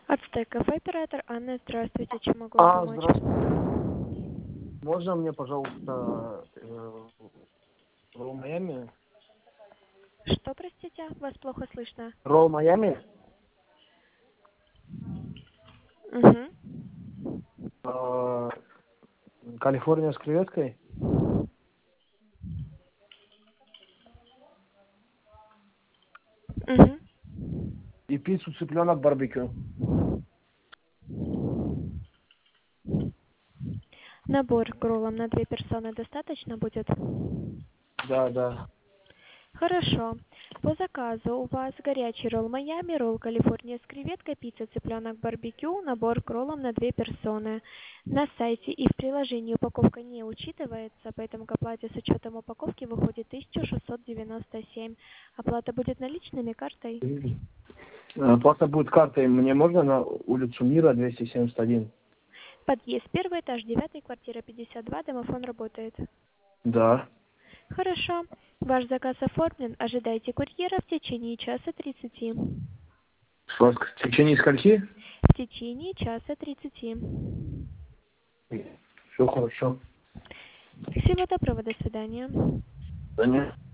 Ацтек кафе, оператор Анна, здравствуйте, чем могу вам помочь? Здравствуйте. Можно мне, пожалуйста, ролл Майами? Что, простите, вас плохо слышно? Ролл Майами? Угу. Э, Калифорния с креветкой? Угу. И пиццу цыпленок барбекю. Набор к роллам на 2 персоны достаточно будет? Да. Хорошо. По заказу у вас горячий ролл Майами, ролл Калифорния с креветкой, пицца цыпленок барбекю, набор к роллам на 2 персоны. На сайте и в приложении упаковка не учитывается, поэтому к оплате с учетом упаковки выходит 1697. Оплата будет наличными, картой? Оплата будет картой. Мне можно на улицу Мира, 271? Подъезд, первый этаж, 9 квартира 52, домофон работает. Да. Хорошо. Ваш заказ оформлен. Ожидайте курьера в течение часа 30. В течение скольки? В течение часа 30. Все хорошо. Всего доброго, до свидания. Да нет.